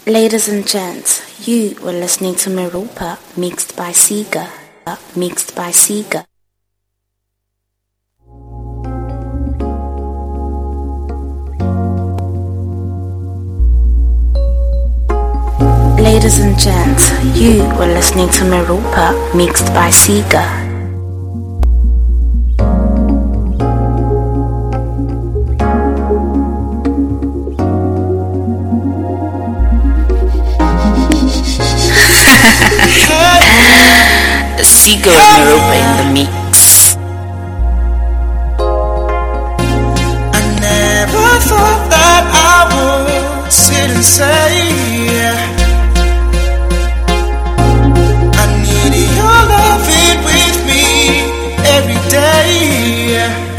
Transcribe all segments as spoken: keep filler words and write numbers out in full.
Ladies and gents, you were listening to Meropa, mixed by Sega, mixed by Sega. Ladies and gents, you were listening to Meropa, mixed by Sega. Sega with Meropa in the mix. I never thought that I would sit and say I need your loving with me every day,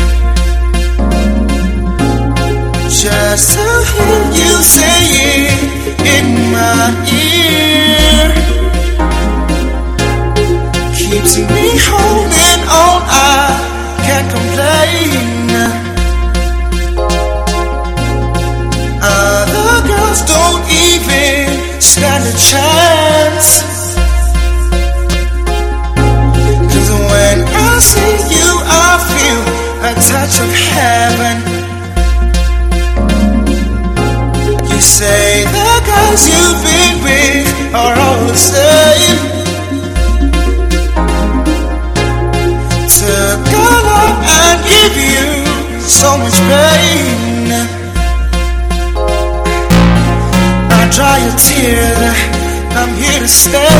just to hear you say it in my ear. Keeps me holding on, I can't complain. Other girls don't even stand a chance, 'cause when I see you I feel a touch of heaven. You say the guys you've been with are all the same. To go up and give you so much pain. I dry your tears, I'm here to stay.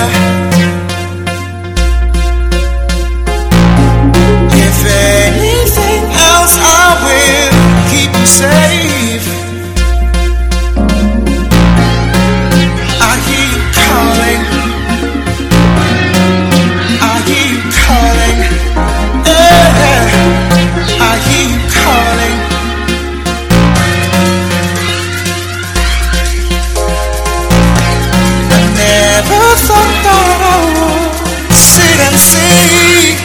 If anything else, I will keep you safe. I hear you calling, I hear you calling, I hear you calling. I never thought that I would sit and see.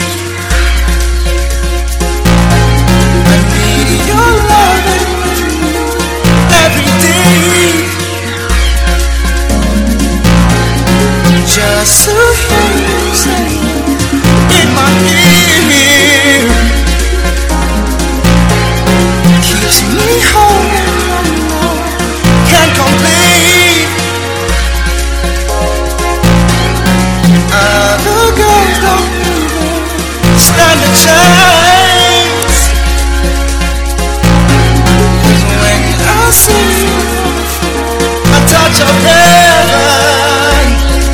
I need your loving every day, just to hear you say in my ear. Keeps me holding on, can't complain. Other girls don't even stand a chance, 'cause when I see a touch of heaven,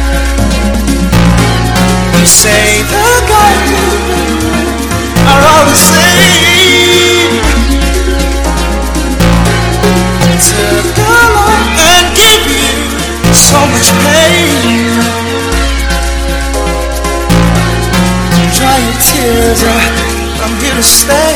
you say the guys are all the same. To go on and give you so much pain. Dry your tears, I'm here to stay.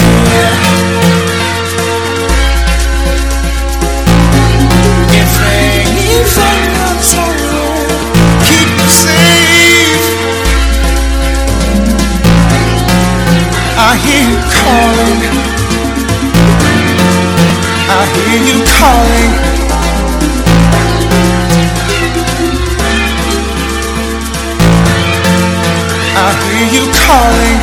If anything else, I will keep you safe. I hear you calling, I hear you calling. I hear you calling.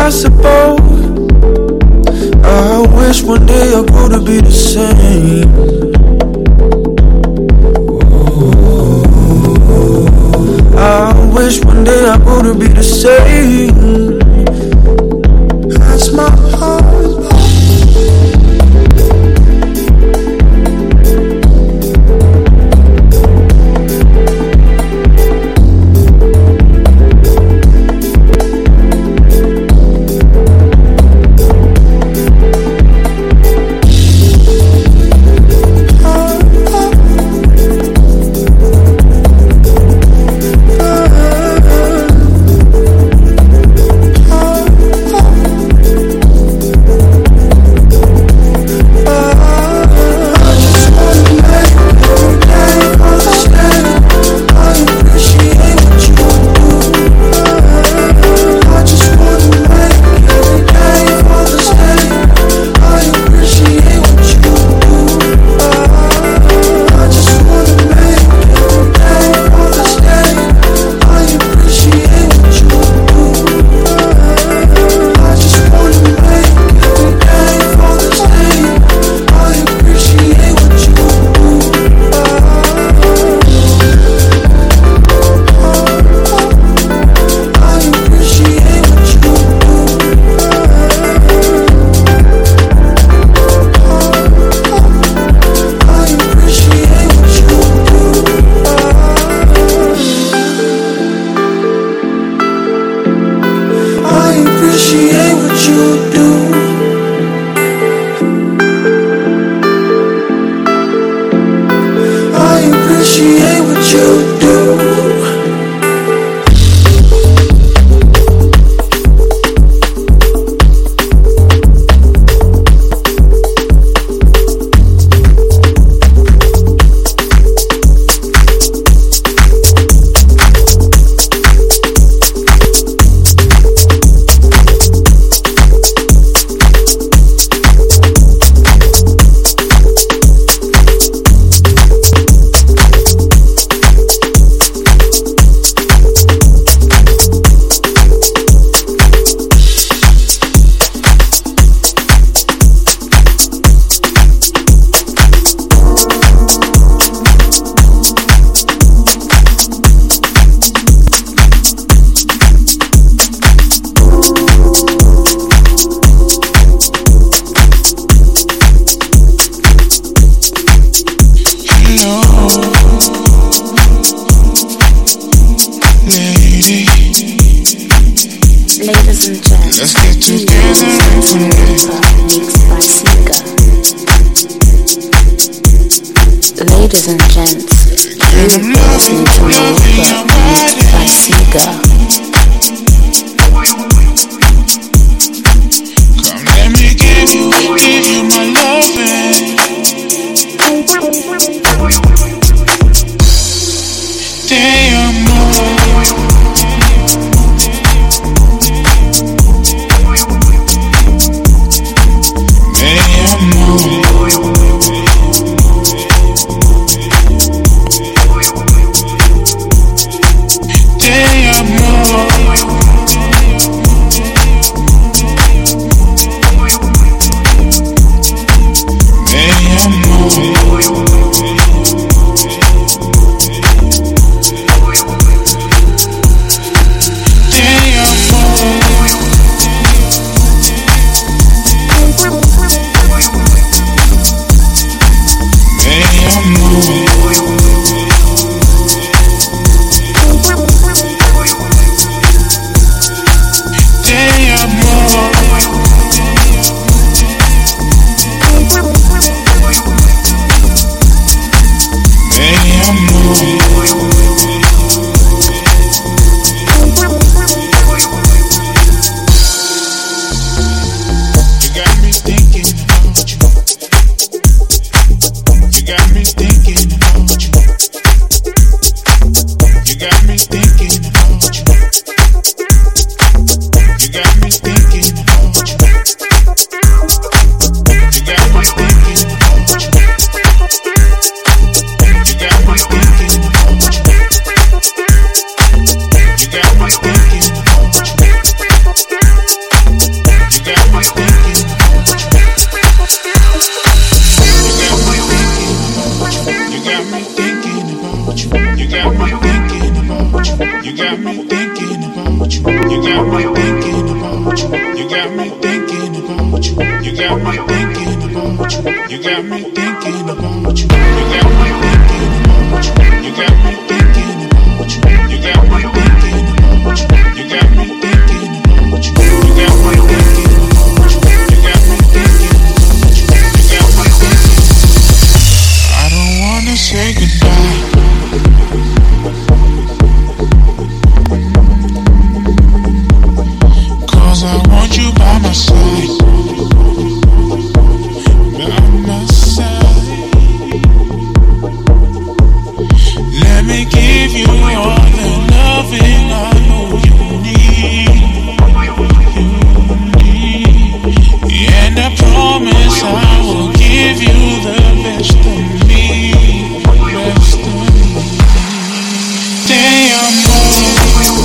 impossible. I wish one day I'll grow to be the same. Oh, I wish one day I'll grow to be the same. That's my heart. Te amo. You got me thinking about you. You got me thinking about you. You got me thinking about you. You got me thinking about you. You got me thinking about you. You got me thinking about you. You got me thinking about you. You got me thinking about you. You got me thinking about you. You got me thinking about you. You got me thinking about you. You got me thinking. I don't wanna say goodbye. I want you by my side, by my side. Let me give you all the loving I know you need, you need. And I promise I will give you the best of me, best of me. Te amo.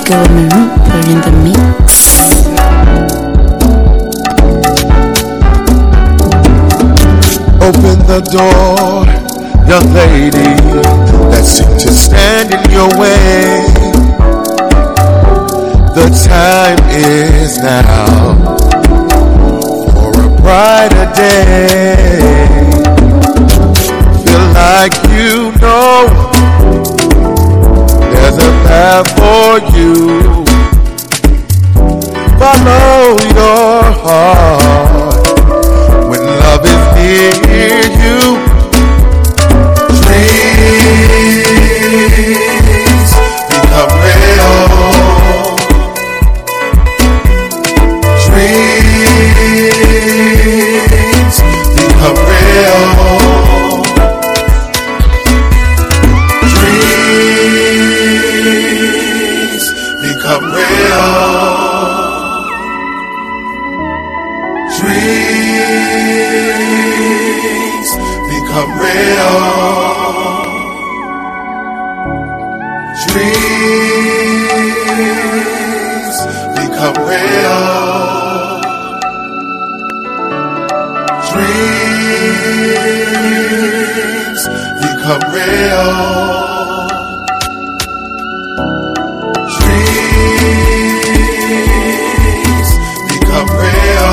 Sega with Maroon in the mix. Open the door, young lady, that seemed to stand in your way. The time is now for a brighter day. Feel like you know there's a path for you. Follow your heart when love is near you. Dreams become real. Dreams become real. Dreams become real. Dreams become real. Dreams become real. Dreams become real. Dreams become real.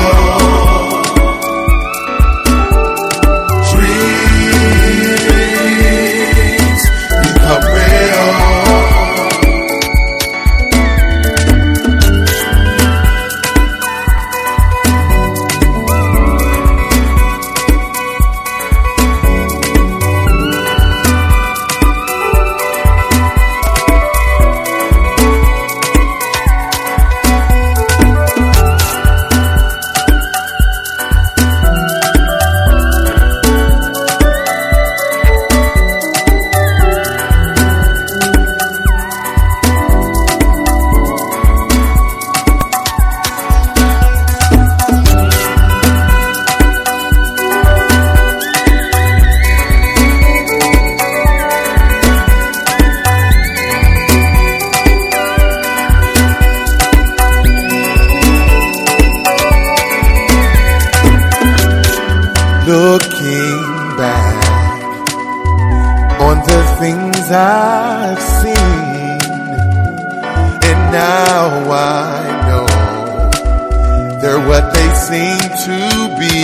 Looking back on the things I've seen, and now I know they're what they seem to be.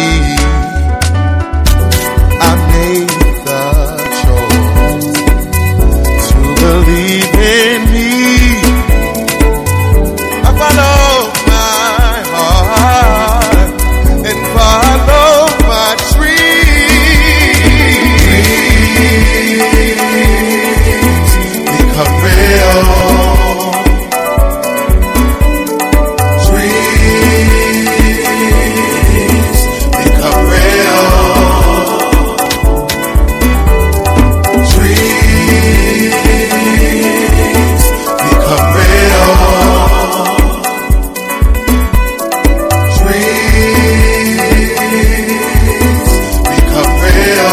I made the choice to believe in me. I follow my heart and follow my dreams become real. Dreams become real. Dreams become real. Dreams become real.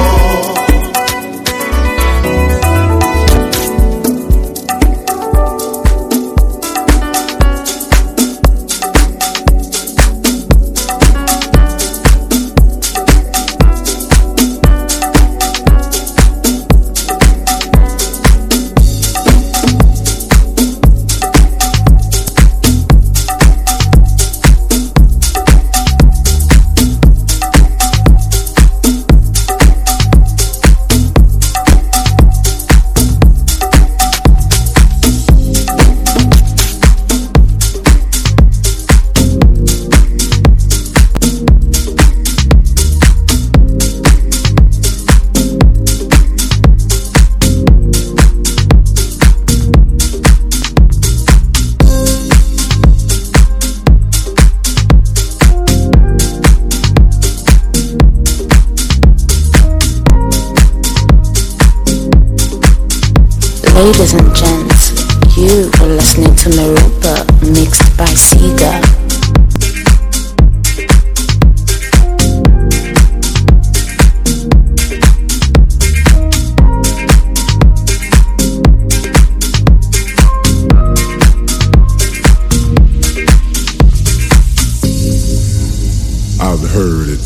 Ladies and gents, you are listening to Merupa mixed by Sega.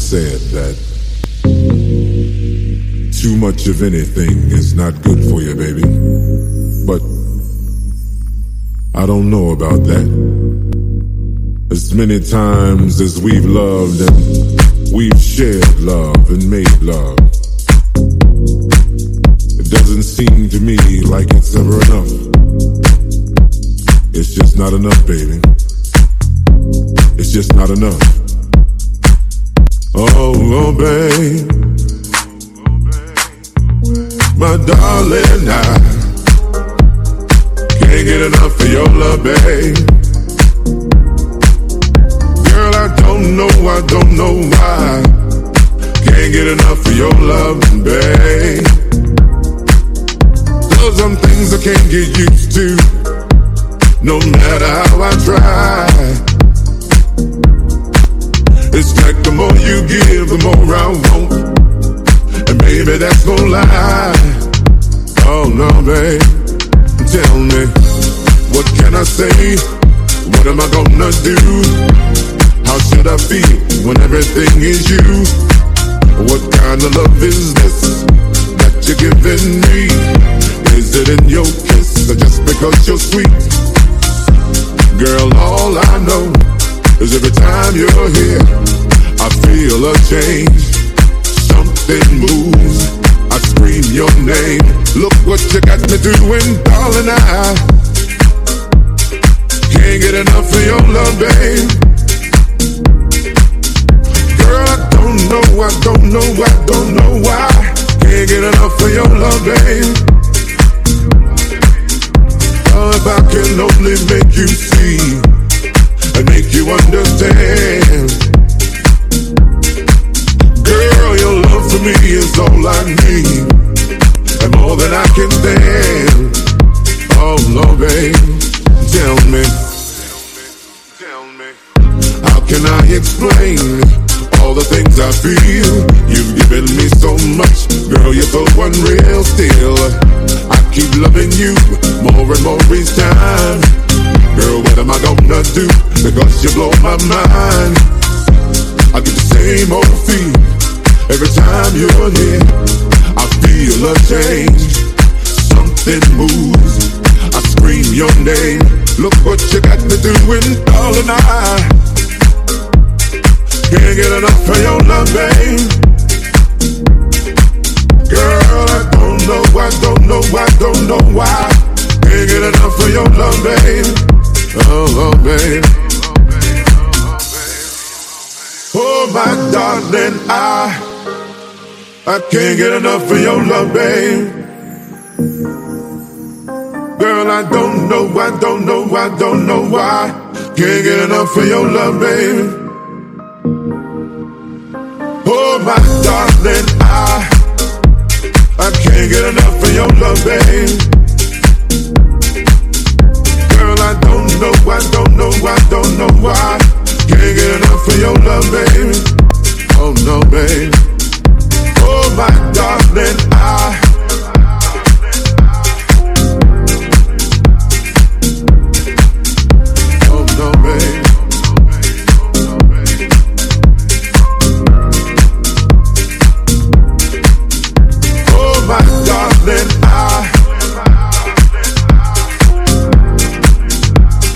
said that too much of anything is not good for you, baby. But I don't know about that. As many times as we've loved and we've shared love and made love, it doesn't seem to me like it's ever enough. It's just not enough, baby. It's just not enough. Oh, oh, babe, my darling, I can't get enough of your love, babe. Girl, I don't know, I don't know why. Can't get enough of your love, babe. There's some things I can't get used to, no matter how I try. It's like the more you give, the more I want. And baby, that's no lie. Oh no, babe, tell me, what can I say? What am I gonna do? How should I feel when everything is you? What kind of love is this that you're giving me? Is it in your kiss or just because you're sweet? Girl, all I know is every time you're here, I feel a change. Something moves, I scream your name. Look what you got me doing, darling, I can't get enough of your love, babe. Girl, I don't know, I don't know, I don't know why. Can't get enough of your love, babe. Oh, if I can only make you see and make you understand. Girl, your love for me is all I need, and more than I can stand. Oh, Lord, babe, tell me, tell me, how can I explain all the things I feel? You've given me so much, girl, you're so unreal still. I keep loving you more and more each time. Girl, what am I gonna do? Because you blow my mind. I get the same old feel every time you're here. I feel a change. Something moves. I scream your name. Look what you got me doing, darling, I can't get enough of your love, babe. Girl, I don't know, I don't know, I don't know why. Can't get enough of your love, babe. Oh, oh, babe. Oh, my darling, I I can't get enough of your love, babe. Girl, I don't know, I don't know, I don't know why. Can't get enough of your love, babe. Oh, my darling, I I can't get enough of your love, babe. Girl, I don't know, I don't know, I don't know why. Can't get enough of your love, baby. Oh no, babe. Oh my darling, I Oh no, babe. Oh my darling, I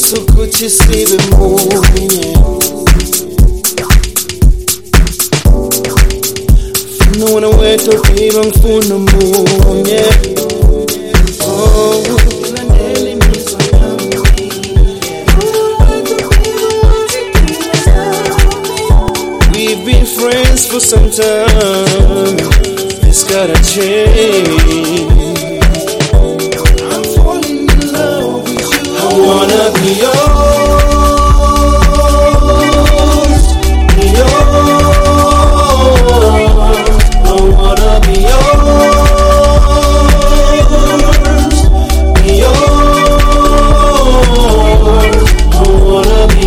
so good to see the morning, yeah. No one wake up even for the moon, yeah. Oh, we've been friends for some time. It's gotta change. I'm falling in love with you. I wanna be yours, be yours. I wanna be yours, be yours. I wanna be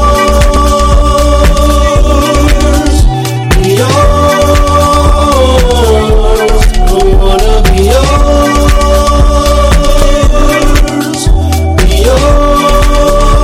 yours, be yours. I wanna be yours, be yours.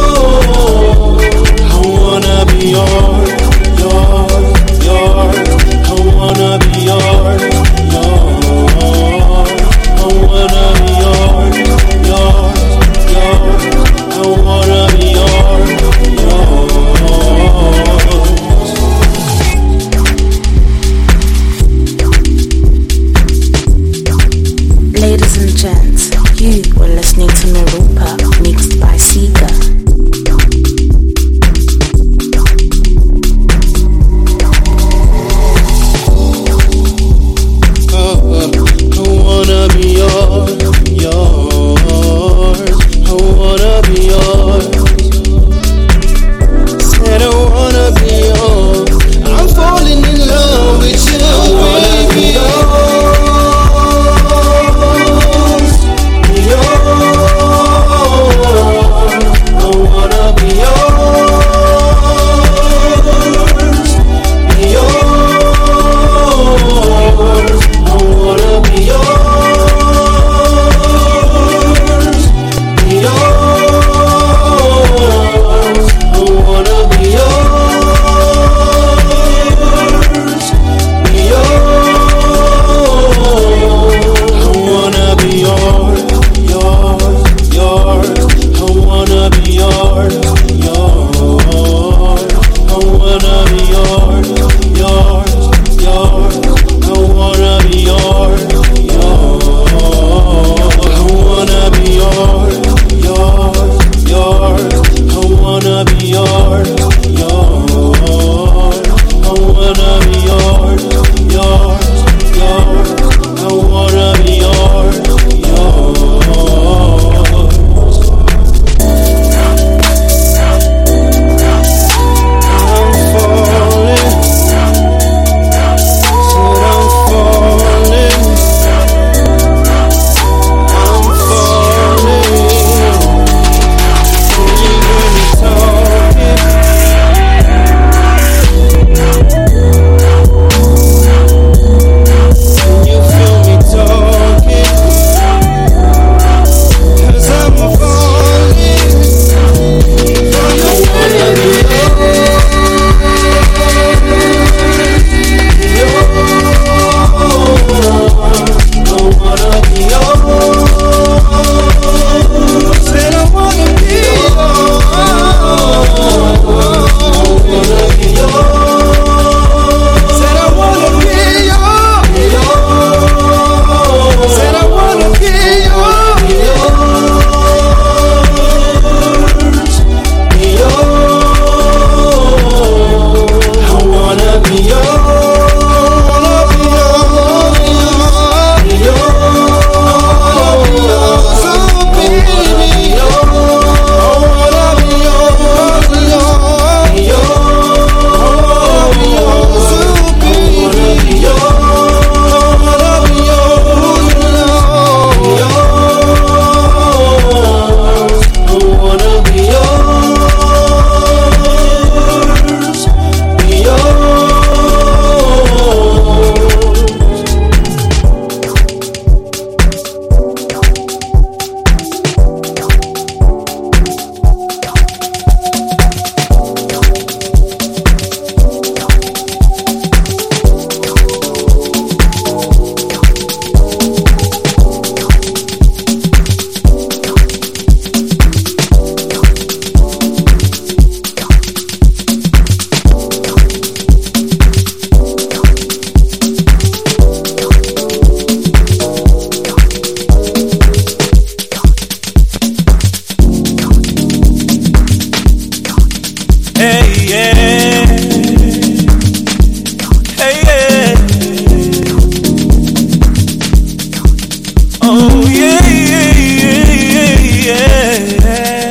Oh yeah, yeah, yeah, yeah.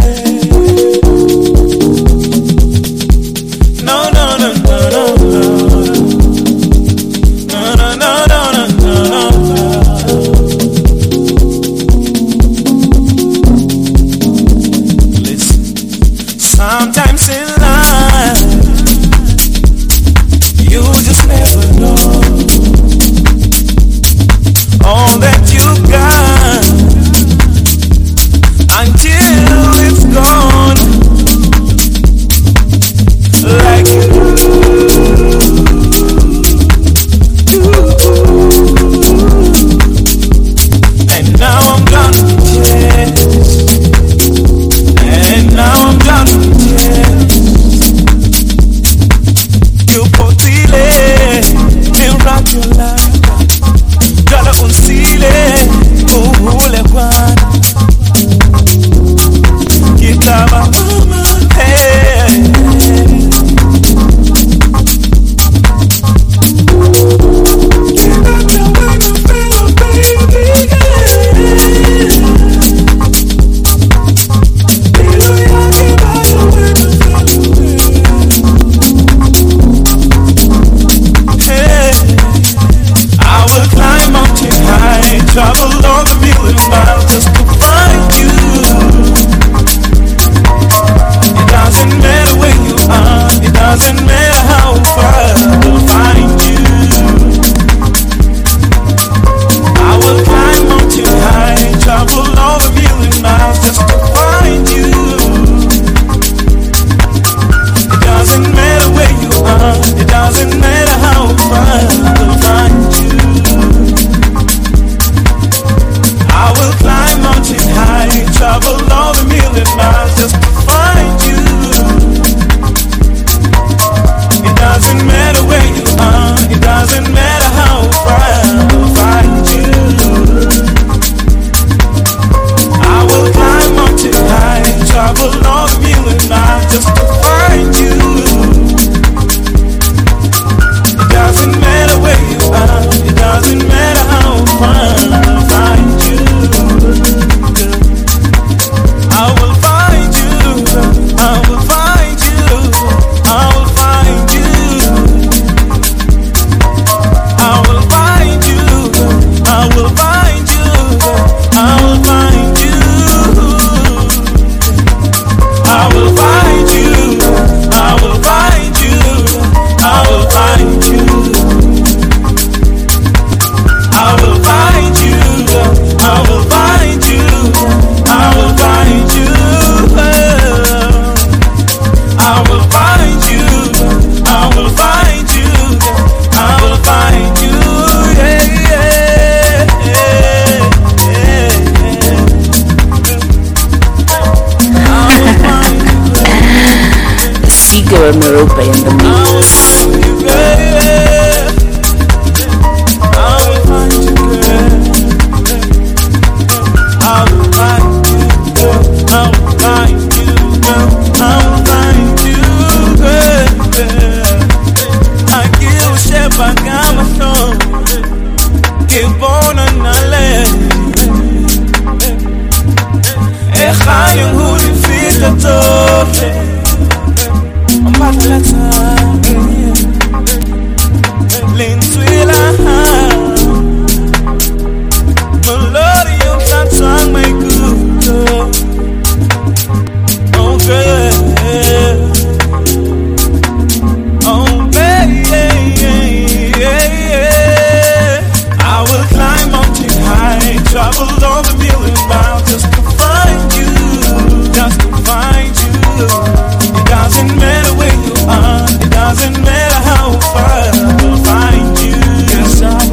No, no, no, no, no, no, no, no, no, no, no, no. Listen, sometimes in life you just never know all that you got until it's gone. Like you, and now I'm gone with tears, and now I'm gone with tears. You put it, you rock your life. Gala unsile, uhule kwana. Kitaba mama, hey. Get out your way, my fellow baby, yeah. Hallelujah, get out your way, my fellow baby. Hey, I will climb mountain high, travel all the million miles just to find you. It doesn't matter where you are, it doesn't matter how far, I will find you. I will climb mountain high, travel all the million miles just to find you. It doesn't matter where you are, it doesn't matter how far, I will find you. I will climb mountain high, travel all the million miles just to find you. It doesn't matter where you are, it doesn't matter how far, I will find you. I will climb mountain high, travel all the million miles just to find you. It doesn't matter where you are, it doesn't matter how far, I will find you. I will find you, I will find you, I will find you. I will find you, I will find you, I will find you. I will find you, I will find you, I will find you. I will find you, I will find you, I will find you. I will find you, I will find you, I will find you. Yeah, yeah, yeah, yeah. I will find you. Siga and Meropa in the mix. I will find you, yeah. I will find you, girl. I will find you, girl. I will find you, girl. I will find you, girl. I give a shit back on my phone. Keep on and I let. איך אני הוא לפי כתוב אמרת לצער לנצוילה מלודיום תצער מגודו Oh girl Oh baby I will climb mountain high, travel all the million miles just to find you, just to find you. It doesn't matter where you are, it doesn't matter how far, I will find you. Yes, I will.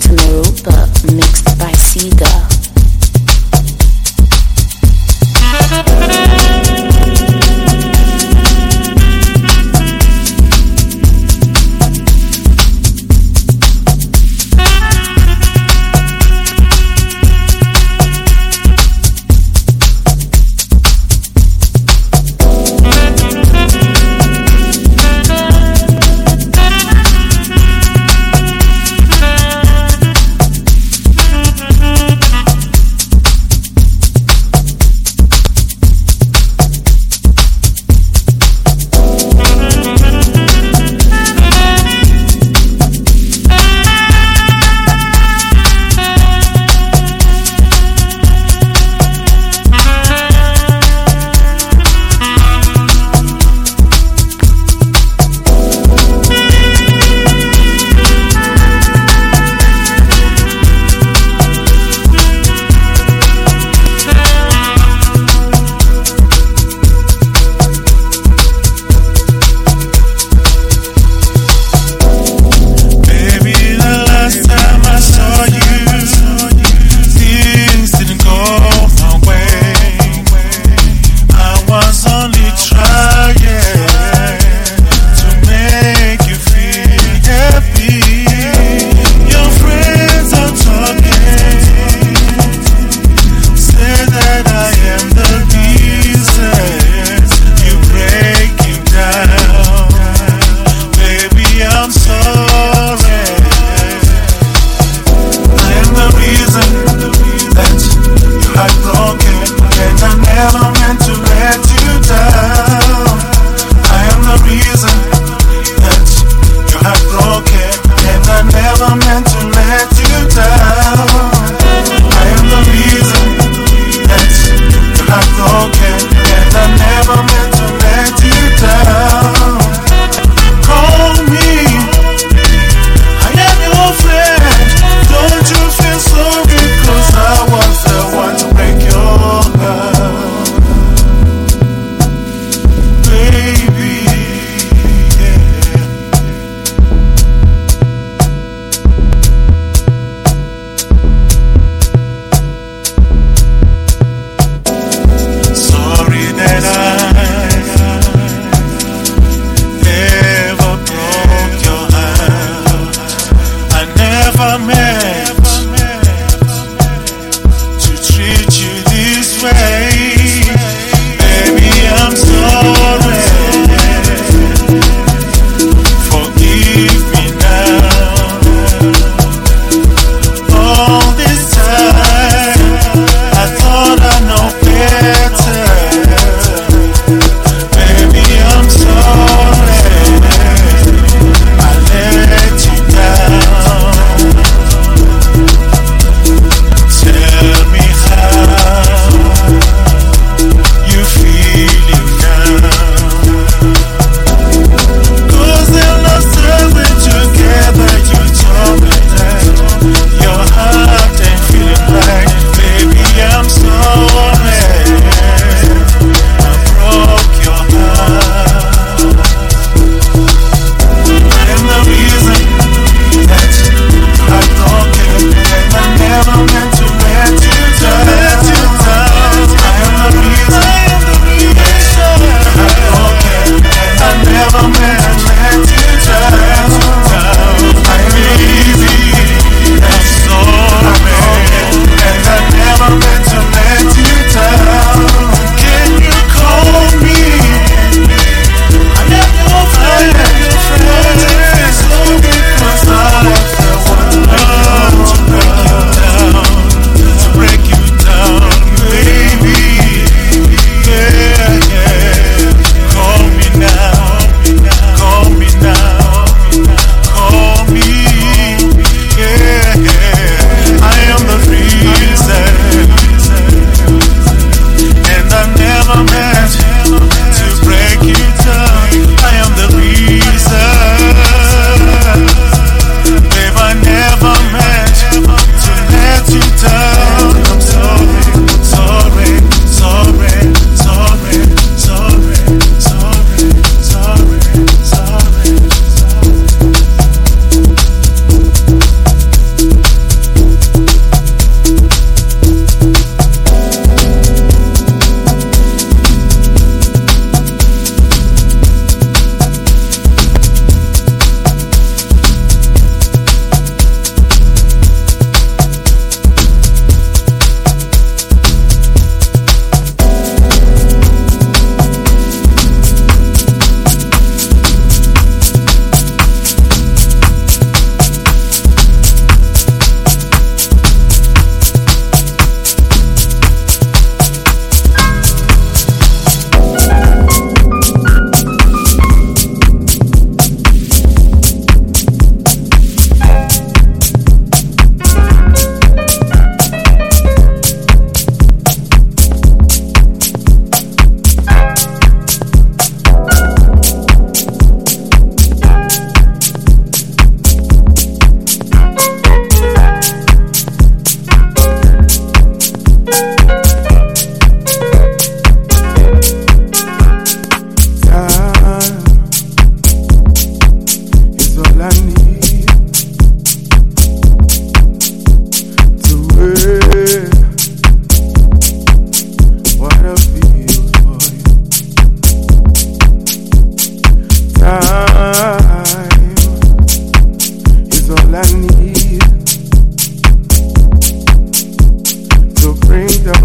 to Merupa, mixed by Sega.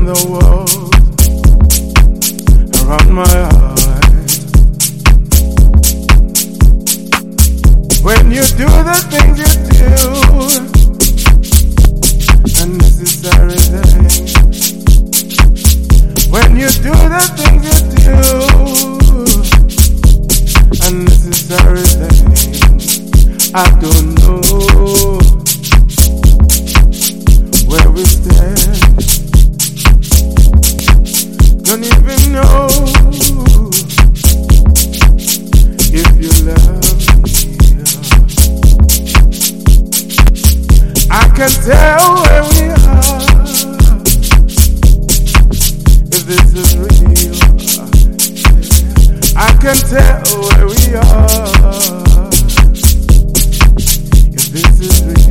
the walls around my heart. When you do the things you do, unnecessary things. When you do the things you do, unnecessary things. I don't know where we stand. Don't even know if you love me. I can tell where we are, if this is real. I can tell where we are, if this is real.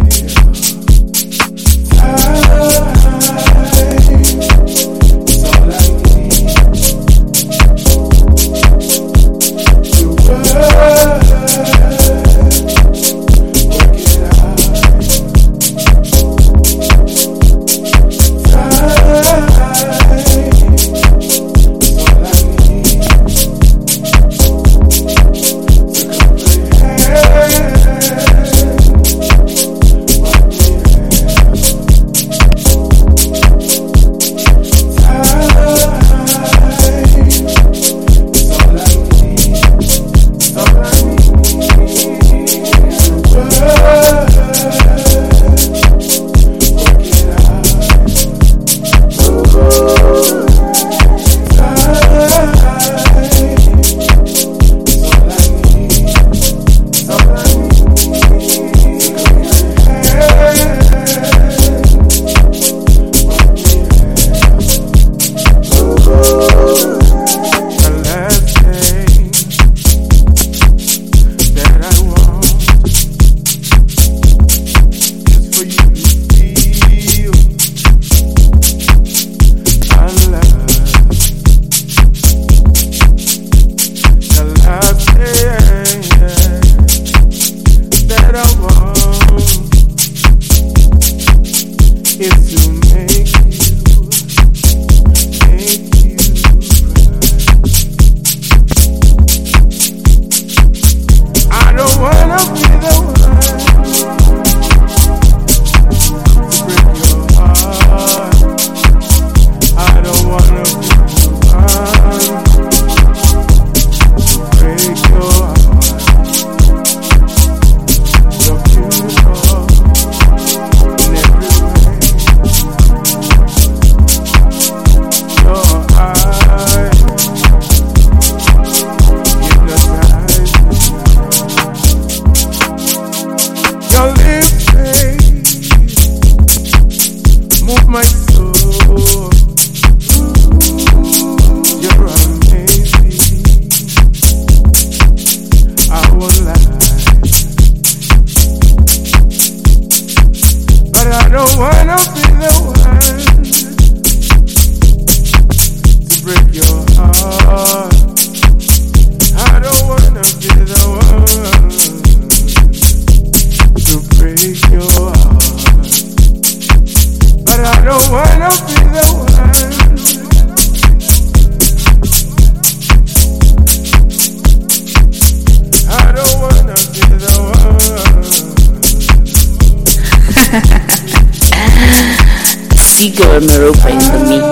Siga and Maropa in the mix.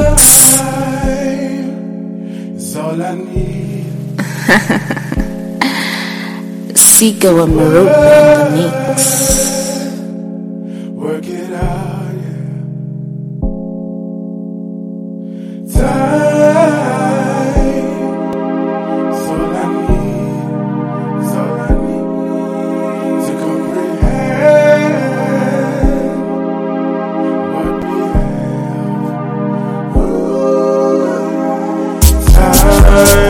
Siga and Maropa in the mix. Work it out, yeah. Time is all I need, is all I need to comprehend what we have. Ooh, time.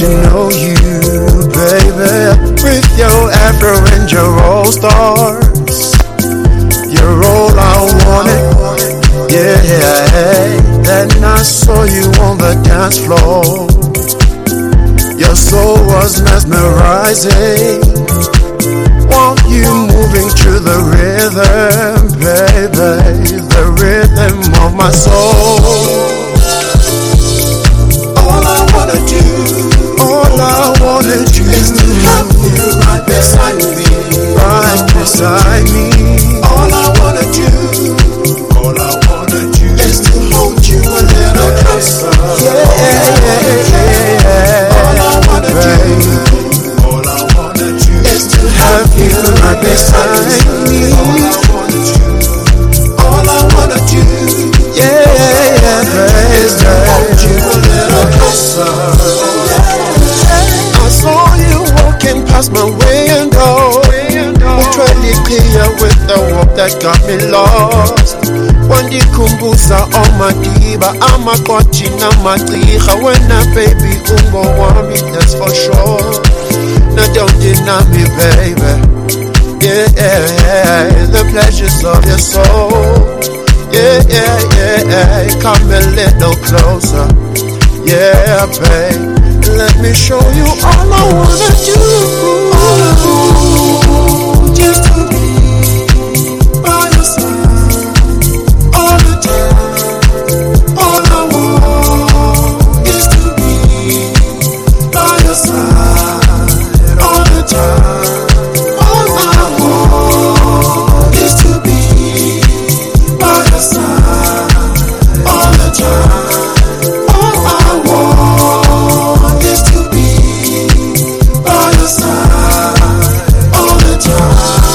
to know you, baby. With your afro and your roll stars, you're all I wanted. Yeah, then I saw you on the dance floor. Your soul was mesmerizing. Want you moving to the rhythm, baby, the rhythm of my soul. All I wanna do, all I wanna do is to have you right beside me, right beside me. All I wanna do, all I wanna do is to hold you a little closer. Yeah, yeah, yeah, yeah. All I wanna do, all I wanna do is to have you right beside me. All I wanna do, yeah, yeah, yeah, is to hold you a little closer. I saw you walking past my window, really clear with the walk that got me lost. Wandikumbusa omadiba amakwachi na matriha. When a baby ungo wami, that's for sure. Now don't deny me, baby. Yeah, yeah, yeah, the pleasures of your soul. Yeah, yeah, yeah, yeah, come a little closer. Yeah, babe, let me show you all I wanna do. All I want, just to be by your side all the time. All I want is to be by your side all the time. All I want is to be by your side all the time. All I want is to be by your side all the time.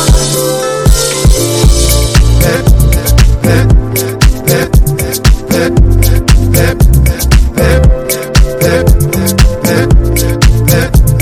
Pep, pep, pep, pep, pep, pep, pep, pep, pep,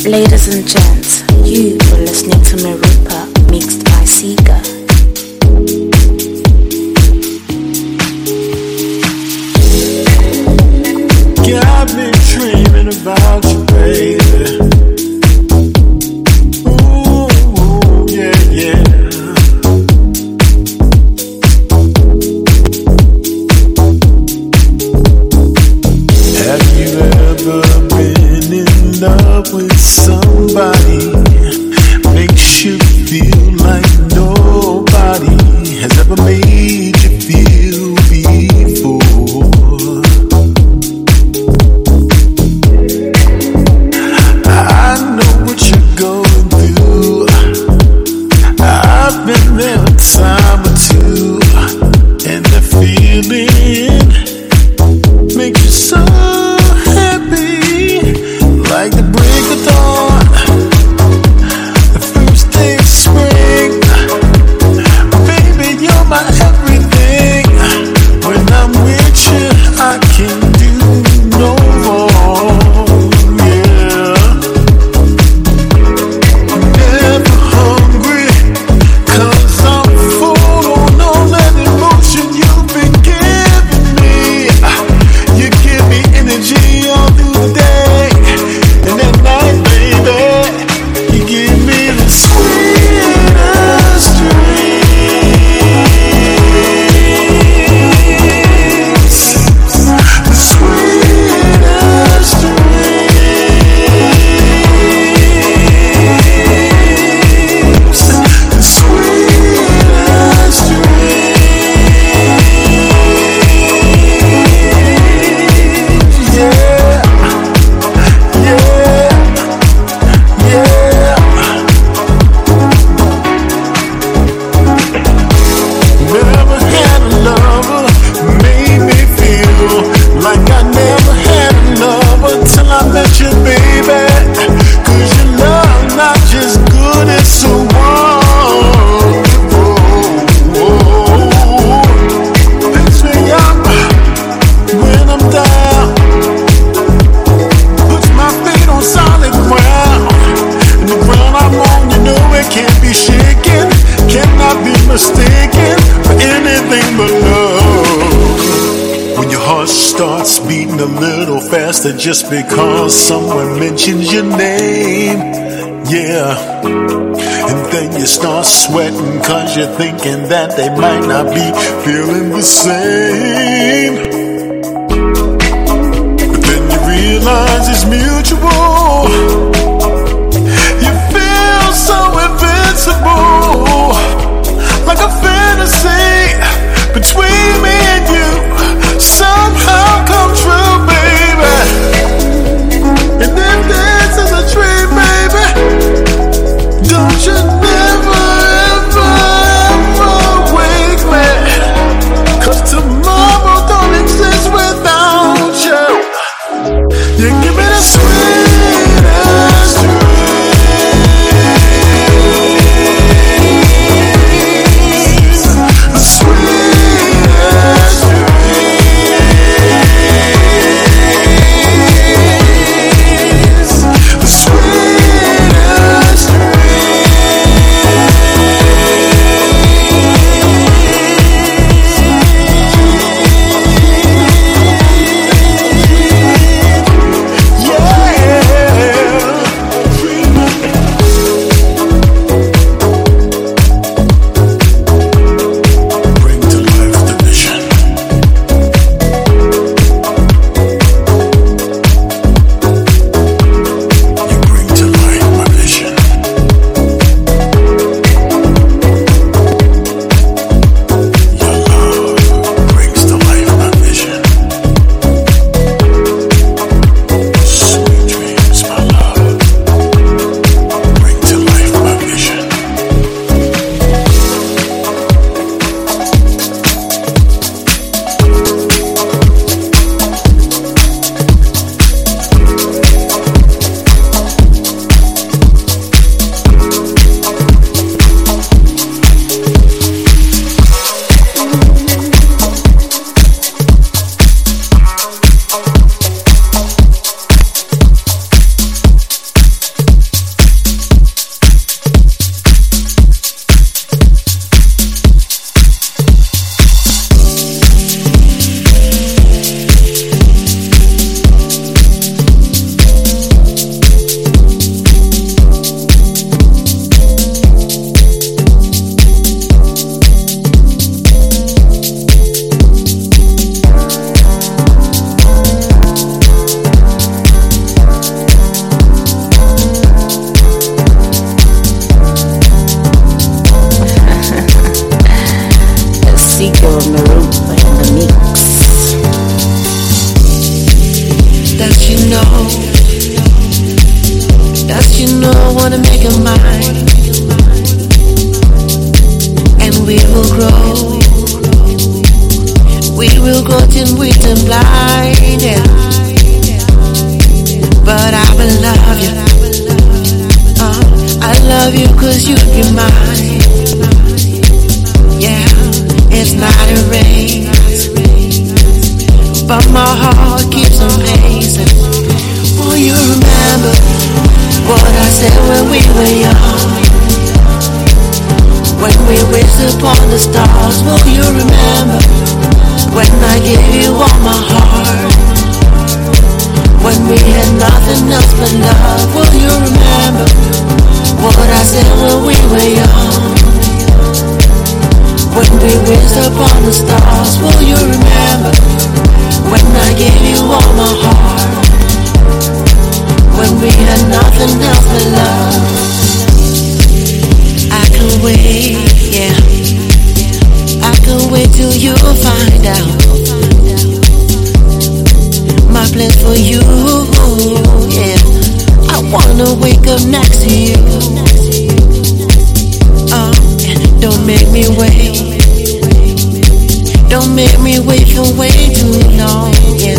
Ladies and gents, you are listening to Merupa, mixed by Sega. Got me dreaming about you, baby. Ooh, yeah, yeah. Have you ever been in love with somebody? Makes you feel like nobody has ever made you feel before. I know what you're going through. I've been there a time or two, and the feeling makes you so happy, like the break of dawn, the first day of spring. Baby, you're my everything. When I'm with you, I can do no more. Yeah, never hungry, 'cause I'm full on all that emotion you've been giving me. You give me energy all through the day, and at night, baby, you give me the sweetest dreams, the sweetest dreams, the sweetest dreams. Yeah, yeah, yeah. Never had a lover, made me feel like I never had a lover till I met you, baby. 'Cause your love not just good, it's so wonderful. Picks me up when I'm down, puts my feet on solid ground. And the ground I'm on, you know it can't be shaken, cannot be mistaken for anything but love. When your heart starts beating a little faster just because someone mentions your name, yeah. And then you start sweating 'cause you're thinking that they might not be feeling the same. But then you realize it's mutual. You feel so invincible, like a fantasy between me and you somehow come true, baby. And if this is a dream, baby, don't you never, ever, ever wake me, 'cause tomorrow don't exist without you. You give me the sweetest Pure Maropa in the mix. Does she know? Does she know I wanna make her mine? And we will grow. We will grow till we turn blind, yeah. But I will love you. Uh, I love you cause you'd be mine. Yeah, it's not a race, but my heart keeps on pacing. Will you remember what I said when we were young? When we wished upon the stars, will you remember when I gave you all my heart? When we had nothing else but love, will you remember what I said when we were young? When we wished upon the stars, will you remember when I gave you all my heart? When we had nothing else but love. I can wait, yeah. I can wait till you find out my plans for you, yeah. I wanna wake up next to you. Oh, don't make me wait. Don't make me wait for way too long, yeah.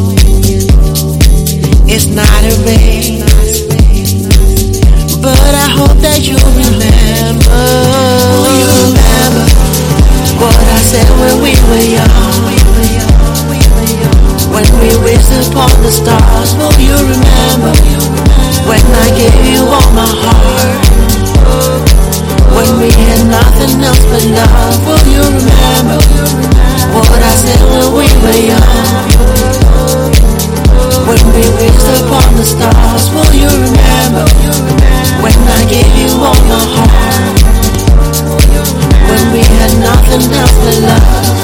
It's not a race, but I hope that you remember. Will you remember what I said when we were young? When we wished upon the stars, will you remember when I gave you all my heart? When we had nothing else but love, will you remember what I said when we were young? When we wished upon the stars, will you remember when I gave you all my heart? When we had nothing else but love.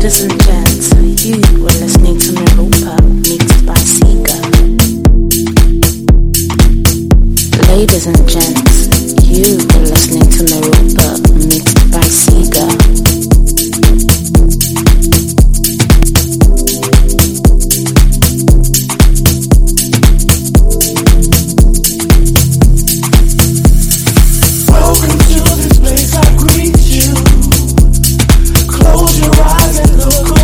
Ladies and gents, you were listening to Merupa, mixed by Sega. Ladies and gents, you were listening to Merupa, mixed by Sega. Welcome to this place, I greet you. Close your eyes and look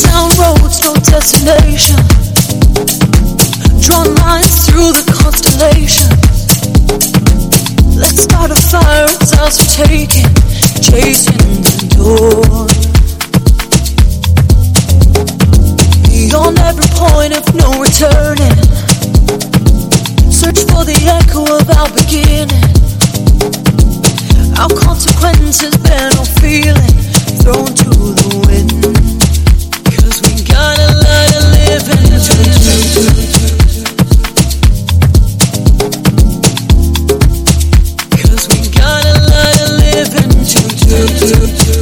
Down roads, no destination. Drawn lines through the constellation. Let's start a fire, it's ours for taking. Chasing the dawn. Beyond every point of no returning. Search for the echo of our beginning. Our consequences bear no feeling. Thrown to the wind. Cause we got a lot of living to do. Cause we got a lot of living to do.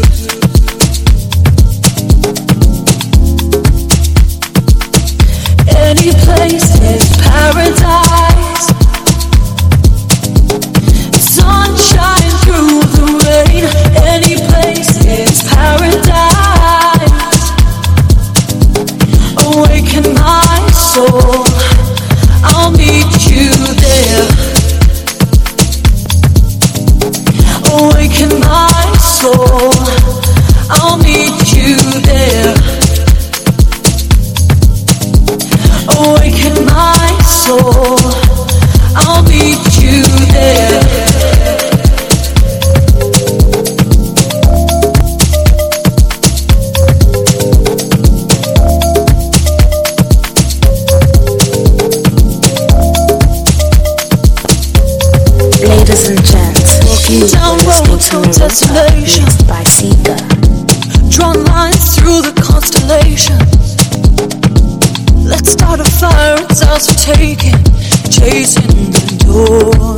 Any place is paradise. Sunshine through the rain. Any place is paradise. Awaken my soul. I'll meet you there. Awaken my soul. I'll meet you there. Awaken my soul. I'll meet you there. Ladies and gents, walking down roads, no destination. Mixed by Sega. Drawn lines through the constellation. Let's start a fire, it's ours for taking. Chasing the dawn.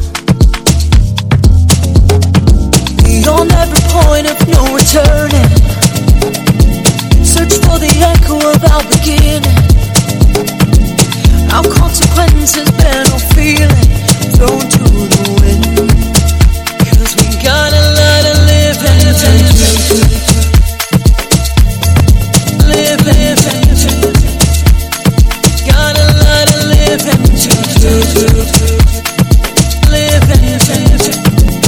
Beyond every point of no returning. Search for the echo of our beginning. Our consequences bear no feeling. Thrown to the wind. Cause we got a lot of living to do. Living to do. Got a lot of living to do. Living to do.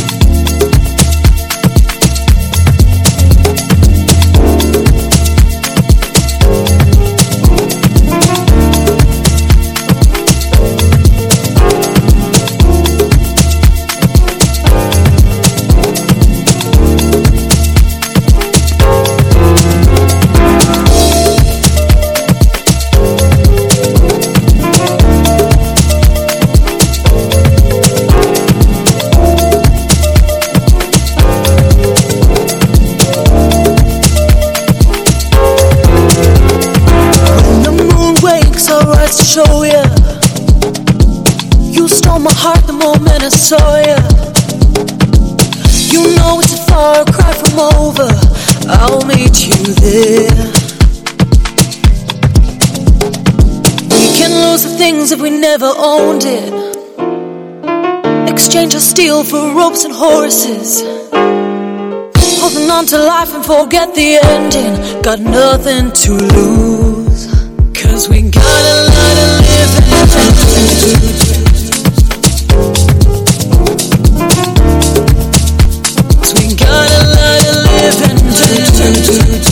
To show ya, you stole my heart the moment I saw ya. You know it's a far cry from over. I'll meet you there. We can lose the things if we never owned it. Exchange our steel for ropes and horses. Holding on to life and forget the ending. Got nothing to lose. Cause we got a lot of living to do. Cause we got a lot of living to do.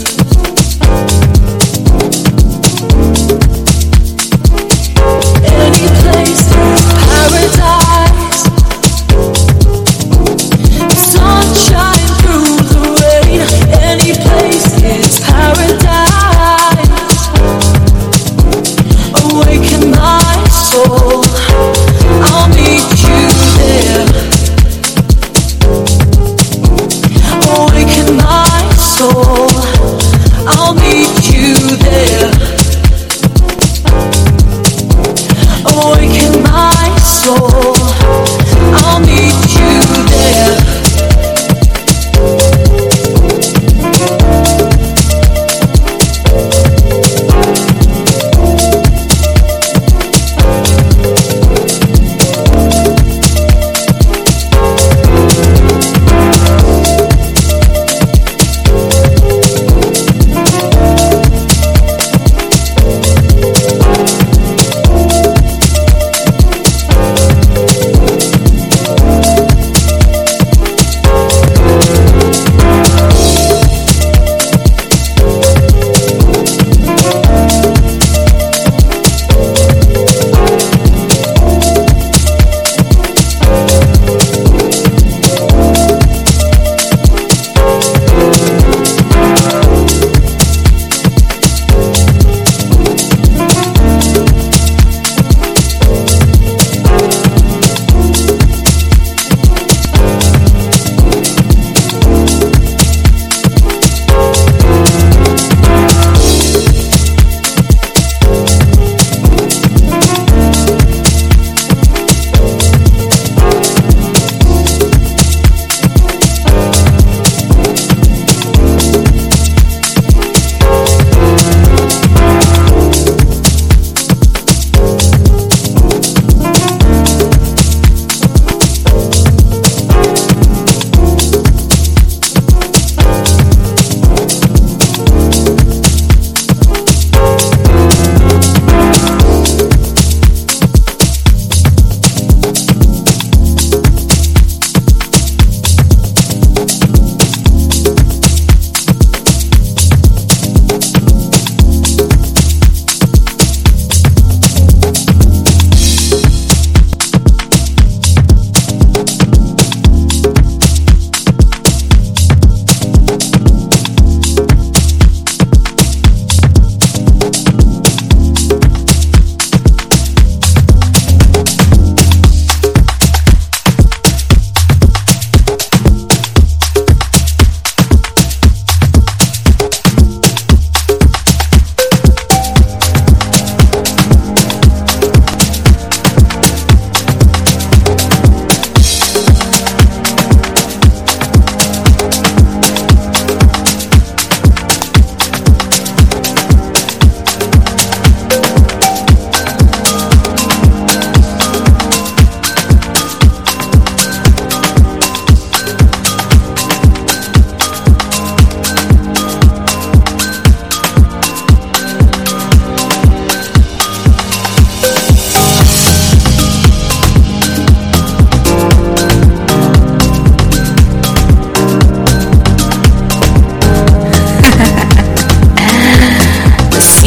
Any place is paradise. Sunshine through the rain. Any place is paradise. Awaken my soul. I'll meet you there. Awaken my soul. I'll meet you there. Awaken my soul. I'll meet you there.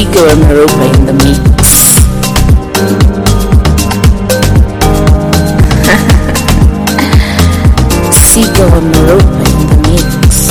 Sigo and Maropa in the mix. Sigo and Maropa in the mix.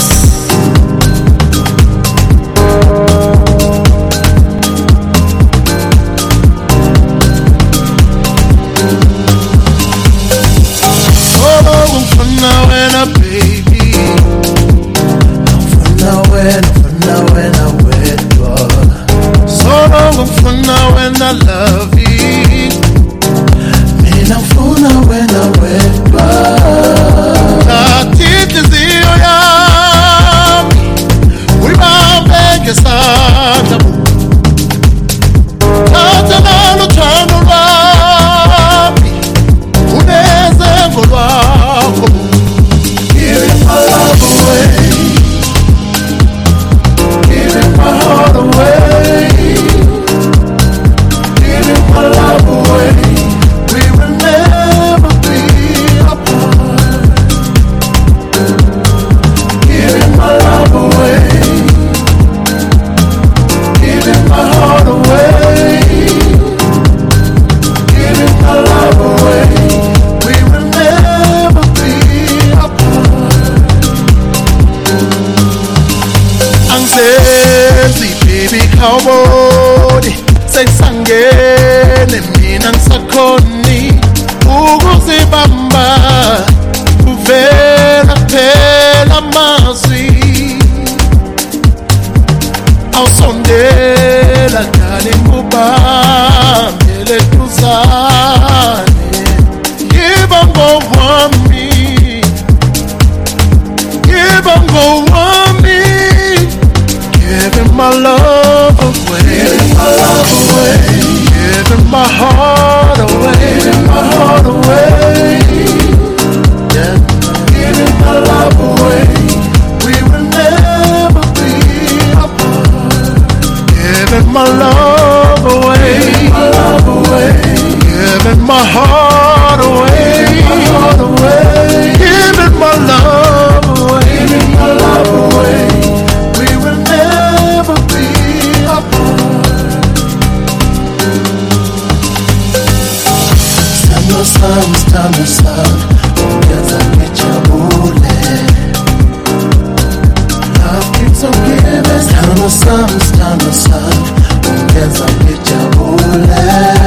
I love you. Mina funa wena wedwa. Natiti ziyo yami uyibambe ngesandla. Thatha nalo thando lwami unezengo lwakho. Giving my love away, giving my heart away, my love away. We will never be apart. Giving my love away, giving my heart away, giving my love away. We will never be apart. Anxiety, baby cowboy. Sengene mina ngisakhoni ukuzibamba uvela phela amazwi awusondela dale ngubambele duzane yiba ngowami yiba ngowami giving my love away, giving my love away, giving my heart away, giving my heart away, yeah, giving my love away. We will never be apart. Giving my love away, giving my love away, giving my heart away, giving my heart away, giving my love away, giving my love away. We will never be apart. Stand sun, stand sun, ongeza ngijabule. Love keeps on giving. Stand sun, stand sun, ongeza ngijabule.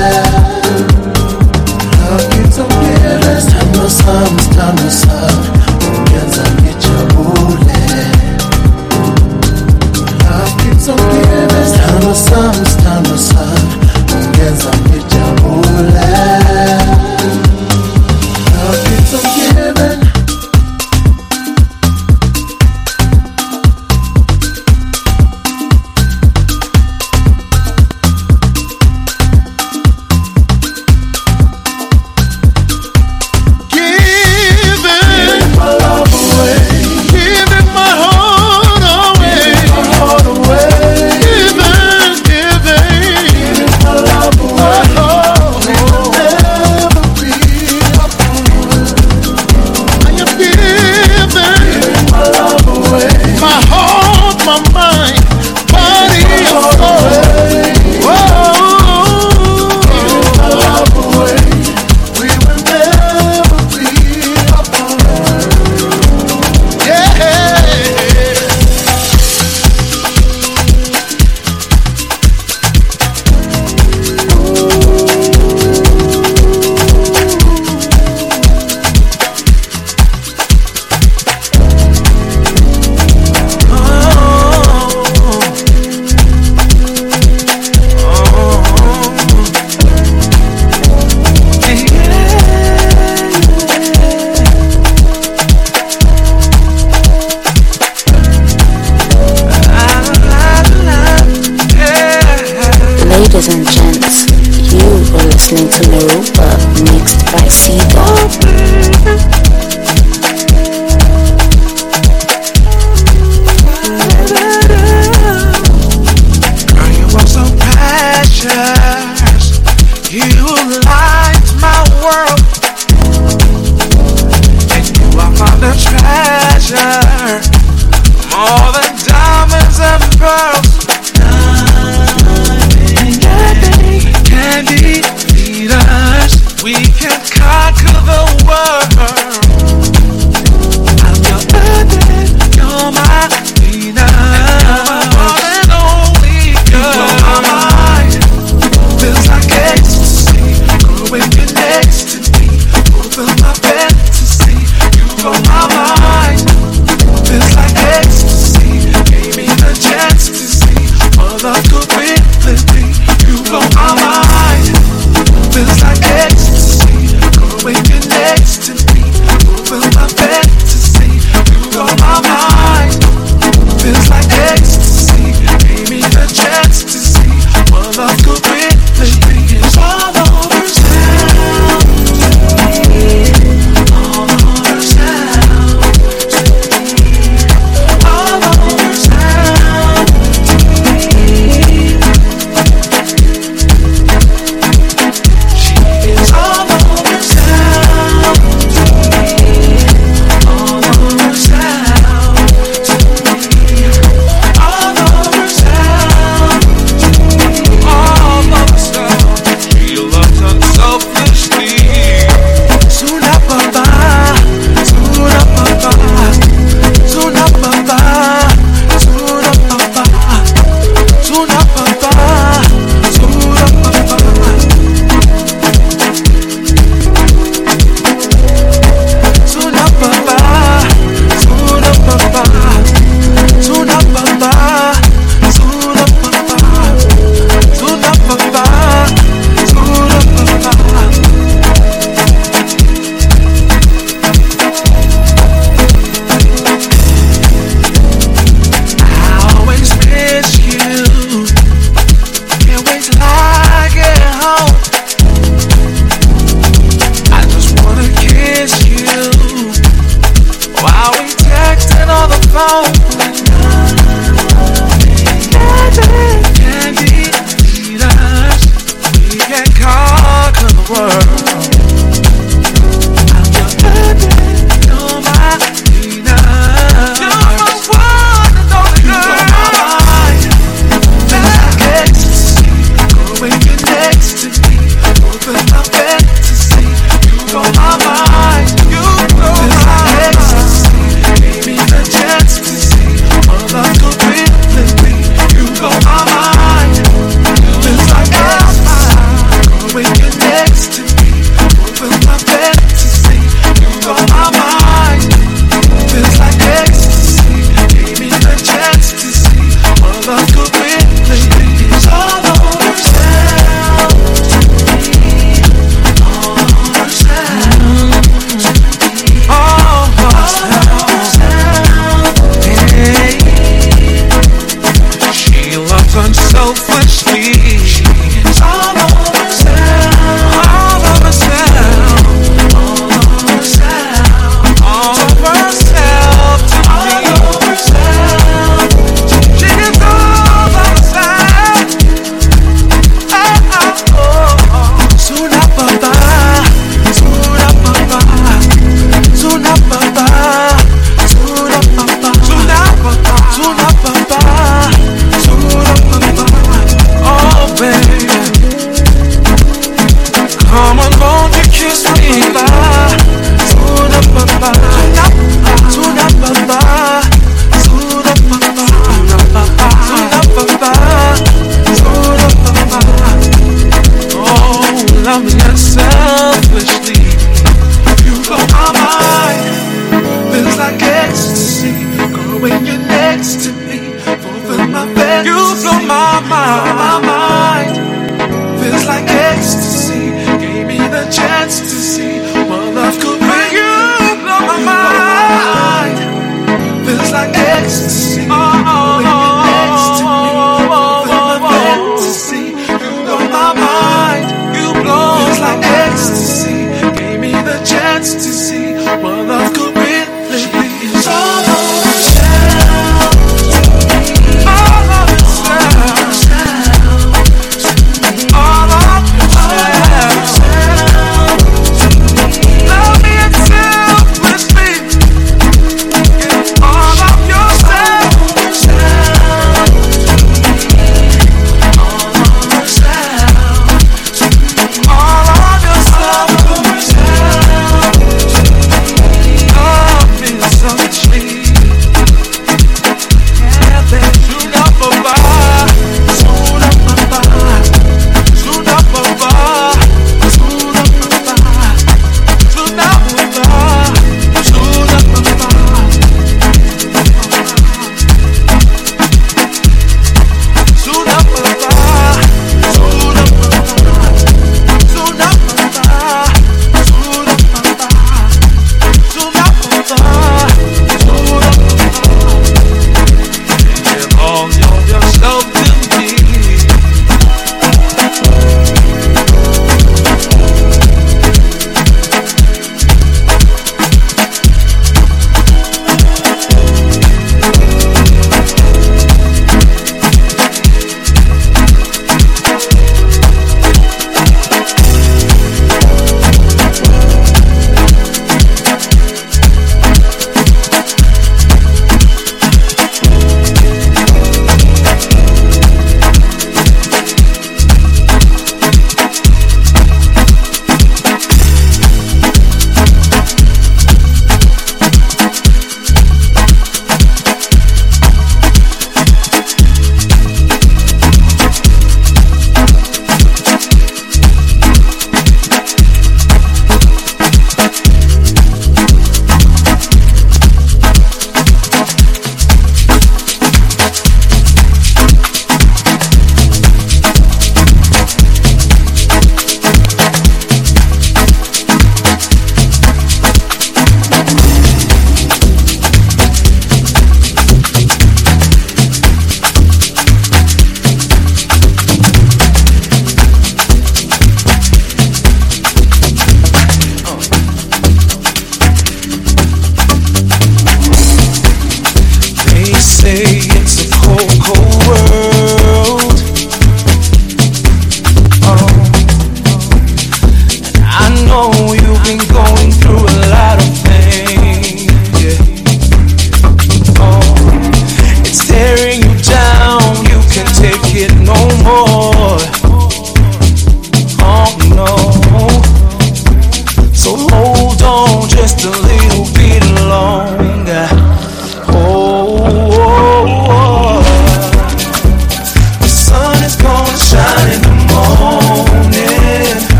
Love keeps on giving. Stand sun, stand sun, ongeza ngijabule. Love keeps on giving. Stand sun, stand sun, ongeza ngijabule. Love keeps on giving. Giving my love away, giving my heart away, giving my heart away, giving, giving.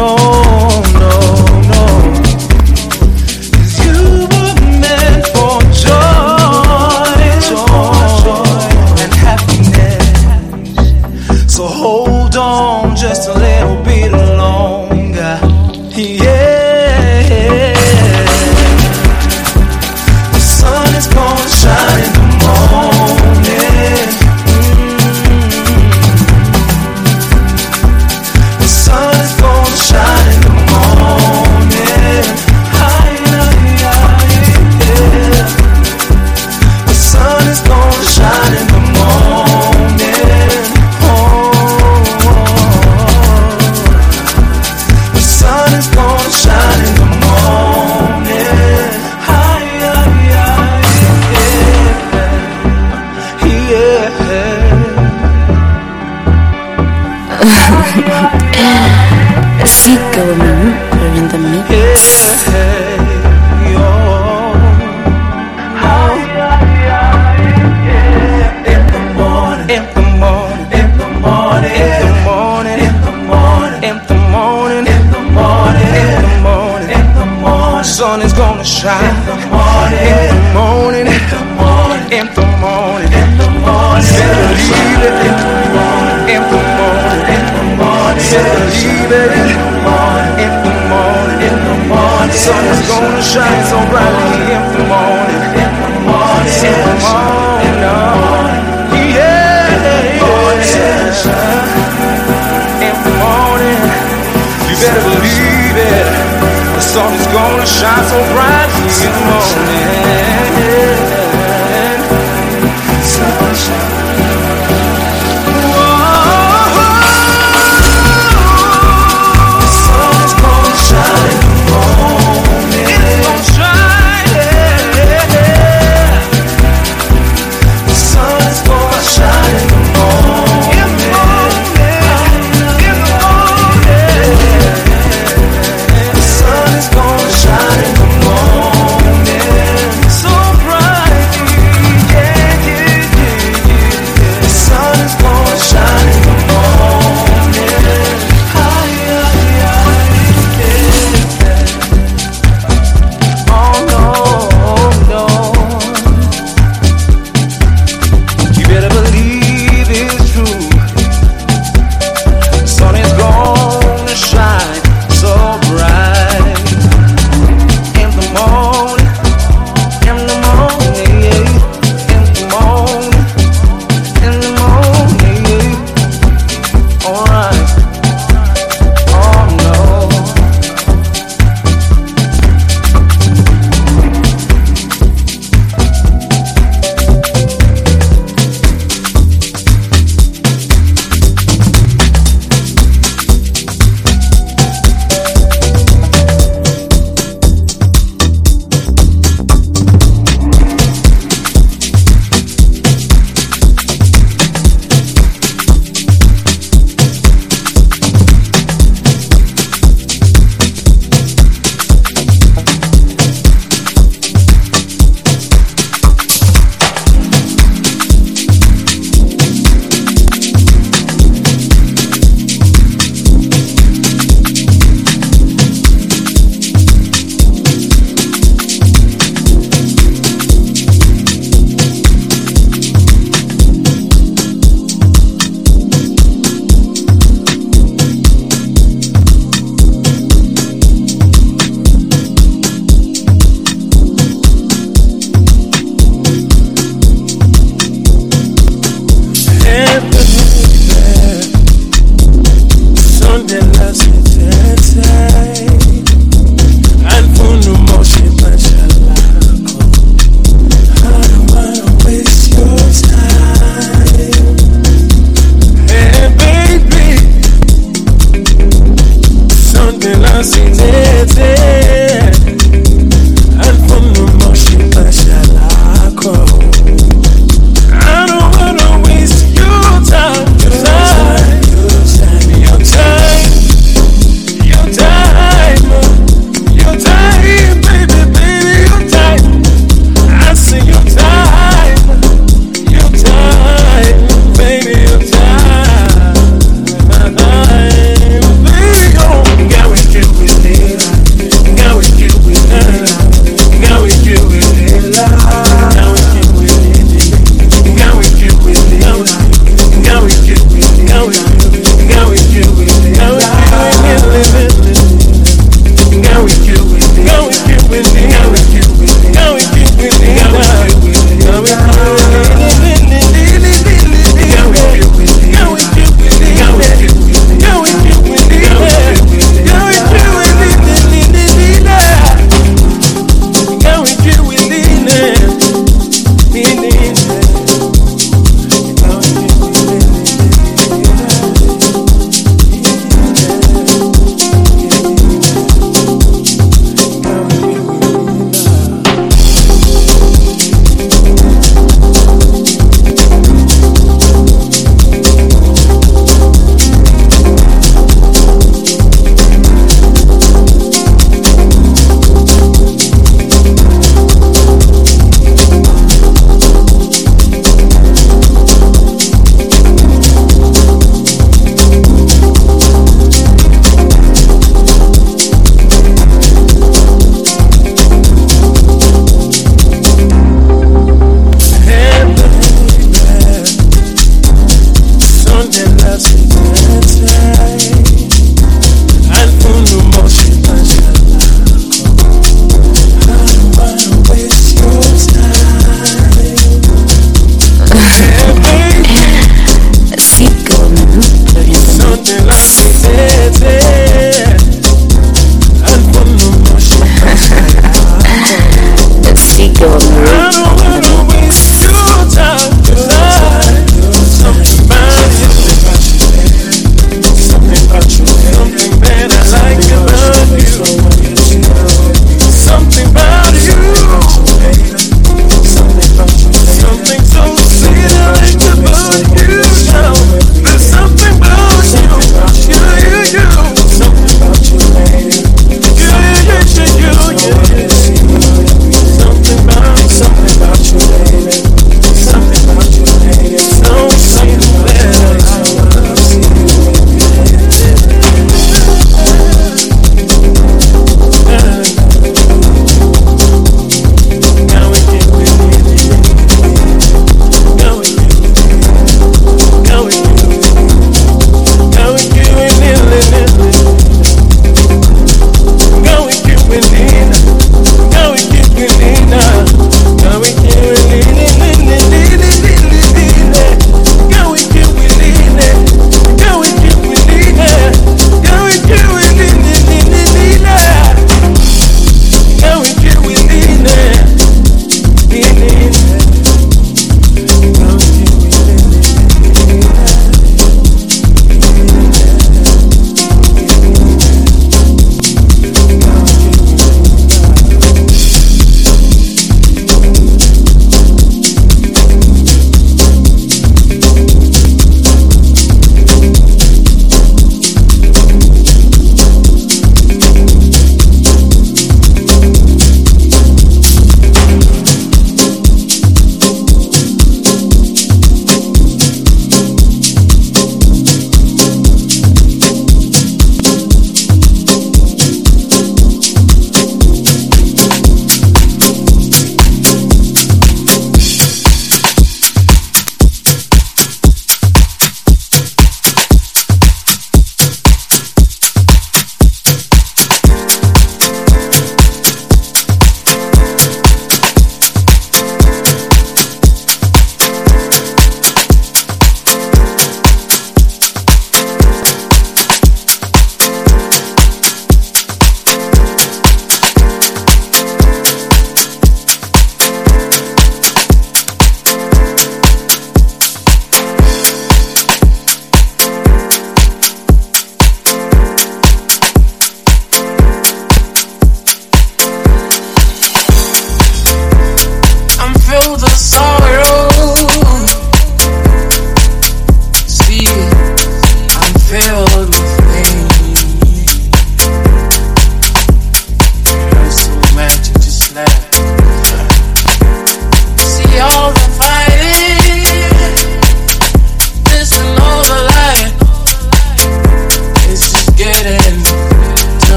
no, no, no. 'Cause you were meant for joy, joy and happiness. So hold on just a little bit longer, yeah. The sun is gonna shine in the morning. The sun is gonna shine in the morning. Hi, hi, hi, yeah. The sun is gonna shine in the morning. Oh, the sun is gonna shine in the morning. Hi, hi, hi, yeah, yeah. Seeker Marupa in the mix. In the morning, in the morning, in the morning, in the morning, in the morning, in the morning, in the morning, in the morning, in the morning, sun is gonna shine. In the morning, in the morning, in the morning, in the morning, in the morning, believe it. In the morning, in the morning, in the morning, believe it. In the morning, in the morning, in the morning, sun is gonna shine so brightly. In the morning, in the morning, in the morning, yeah, in the morning, you better believe it. The sun is gonna shine so brightly in the morning. Sunshine.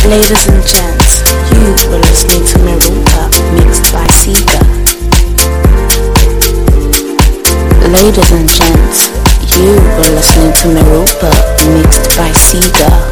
Ladies and gents, you were listening to Merupa, mixed by Sega. Ladies and gents, you were listening to Merupa, mixed by Sega.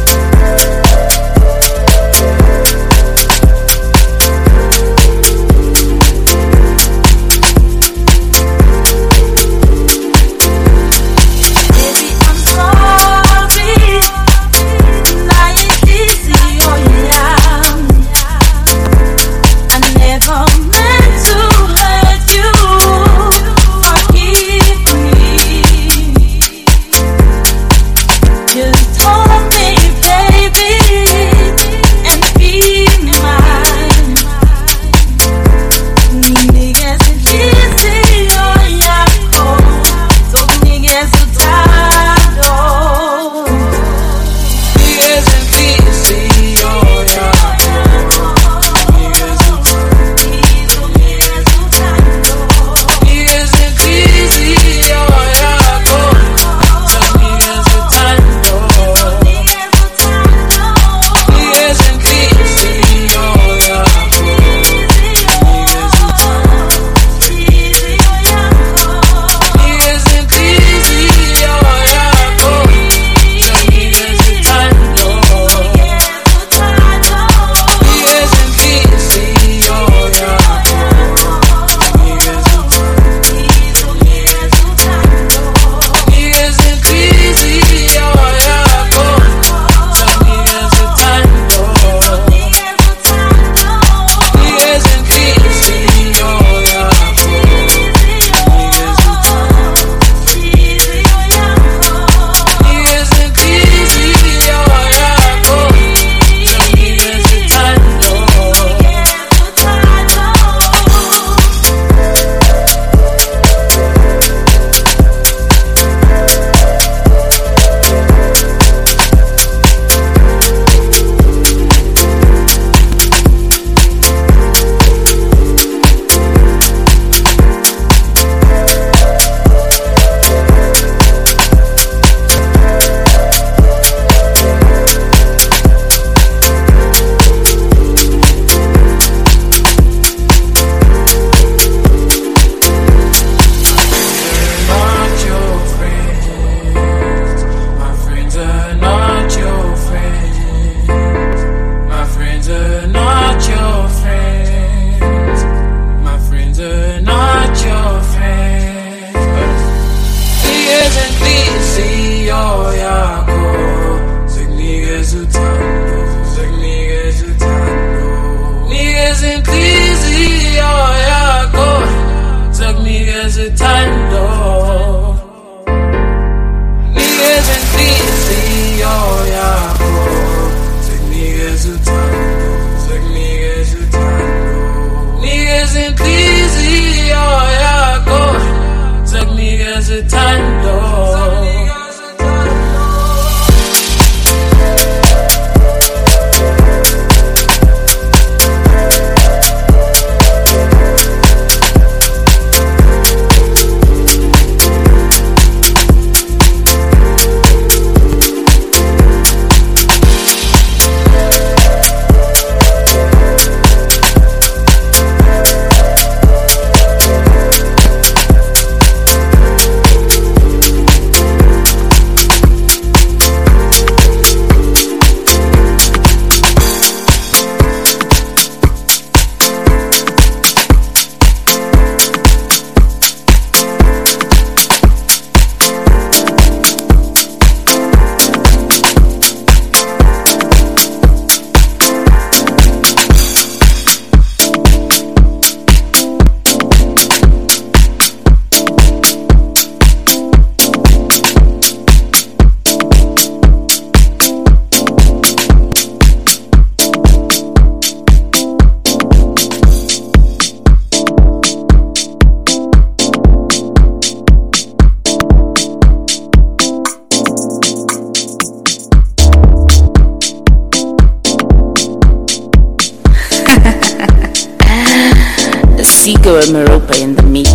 Sega and Merupa in the mix.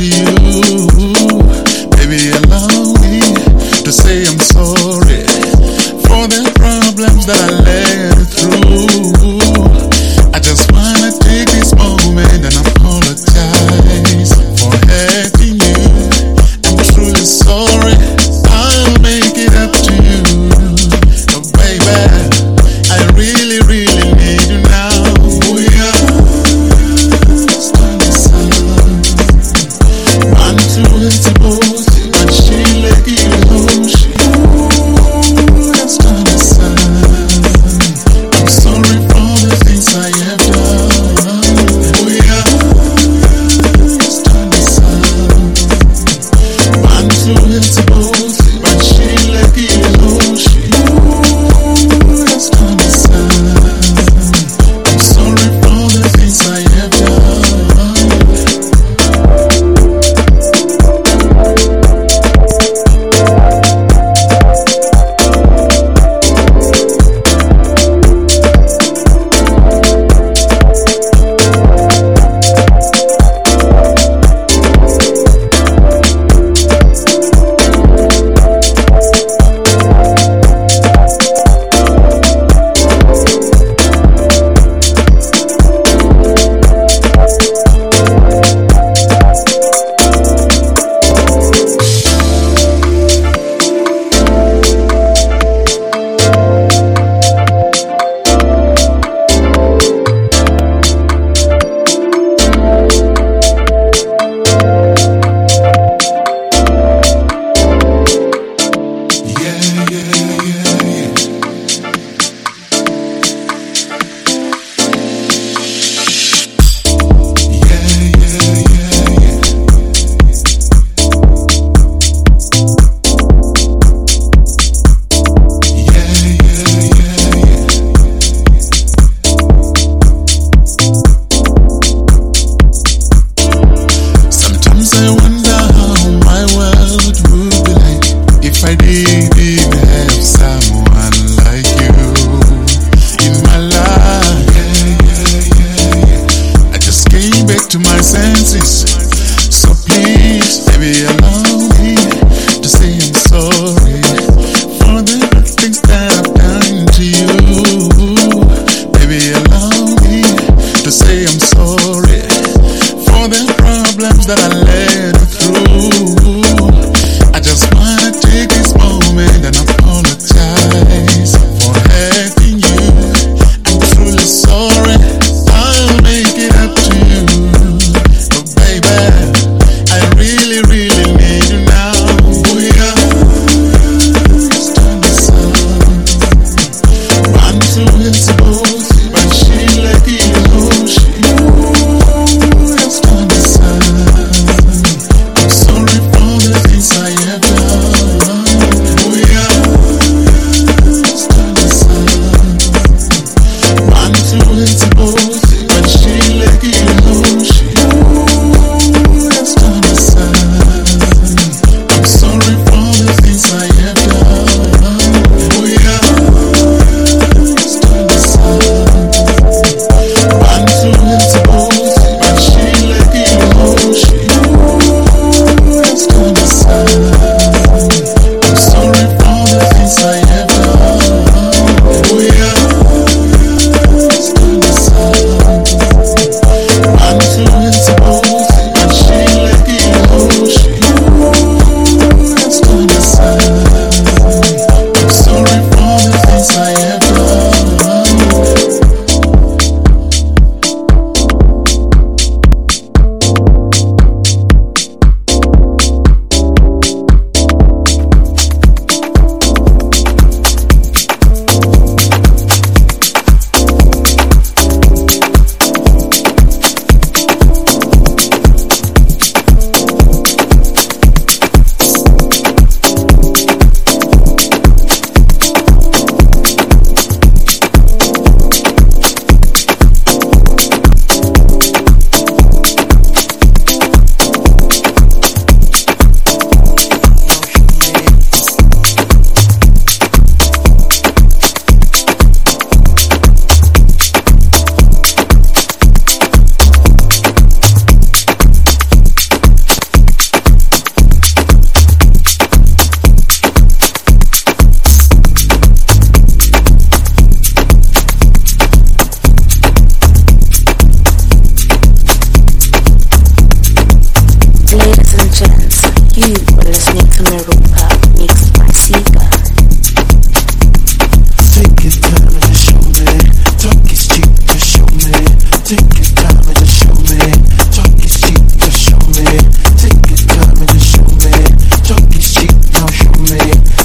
to you. Baby, allow me to say I'm sorry for the problems that I led through. I just wanna take this moment and apologize for hurting you. I'm truly sorry. I'll make it up to you. But baby, I really, really need you now. We are standing sun. One, two, it's both. But she let you know she is standing sun. I'm sorry for the things I have done. We are standing sun. One, two, it's both. But she let you know she is standing sun. I'm sorry for the things I have done. I have done.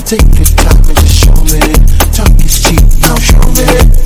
Take your time and just show me. Talk is cheap, now show me.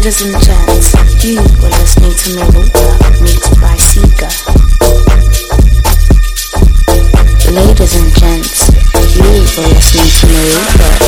Ladies and gents, you were listening to Merupa, mixed by Sega. Ladies and gents, you were listening to Merupa,